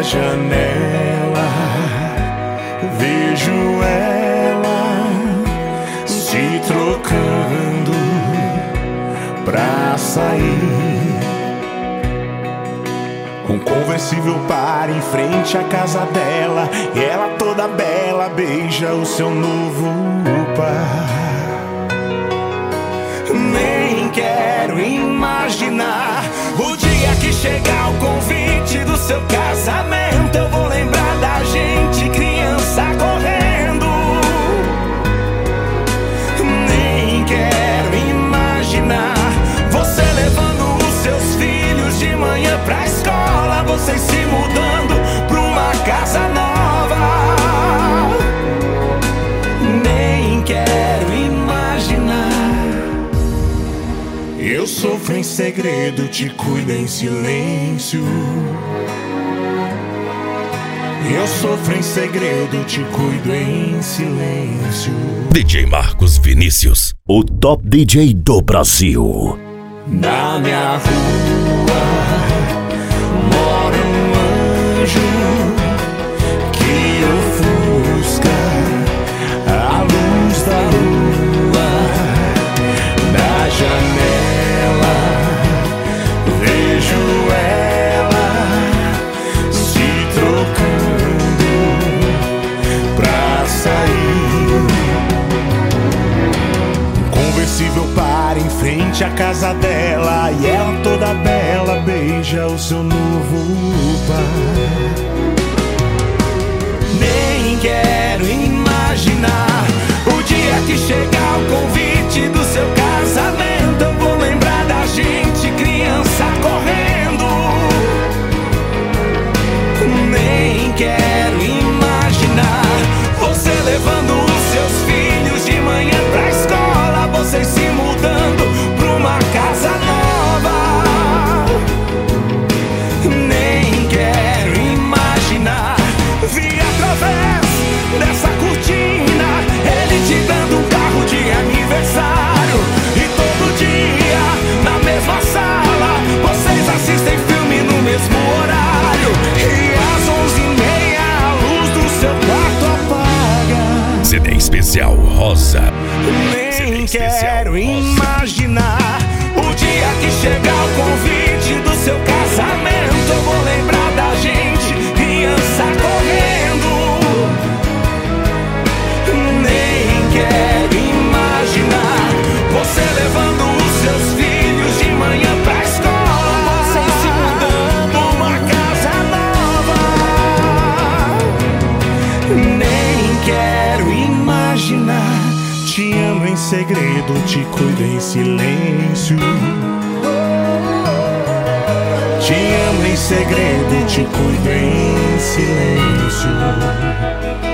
janela vejo ela se trocando pra sair. Um conversível para em frente à casa dela e ela toda bela beija o seu novo par. Nem quero imaginar o dia que chegar o convite do seu casamento. Eu vou lembrar da gente criança correndo. Nem quero imaginar você levando os seus filhos de manhã pra escola, vocês se mudando pra uma casa nova. Nem quero imaginar. Eu sofro em segredo, te cuido em silêncio. Eu sofro em segredo, te cuido em silêncio. DJ Marcos Vinícius, o top DJ do Brasil. Na minha rua mora um anjo que ofusca a luz da lua. Na janela vejo ela se trocando pra sair. Um conversível para em frente à casa dela e ela toda bela beija o seu novo par. Nem quero imaginar o dia que chegar o convite do seu casamento. Eu vou lembrar da gente criança correndo. Nem quero imaginar você levando os seus filhos de manhã pra escola, vocês se mudando pra uma casa nova. Nem quero imaginar vi através dessa cortina ele te dando um carro de aniversário. E todo dia na mesma sala vocês assistem filme no mesmo horário. E às 11h30 a luz do seu quarto apaga. CD especial Rosa. Nem quero imaginar o dia que chegar o convite do seu casamento. Eu vou lembrar da gente criança correndo. Nem quero imaginar você levando os seus filhos de manhã pra escola, vocês se mudando pra uma casa nova. Nem quero imaginar. Te amo em segredo, te cuido em silêncio. Te amo em segredo, te cuido em silêncio.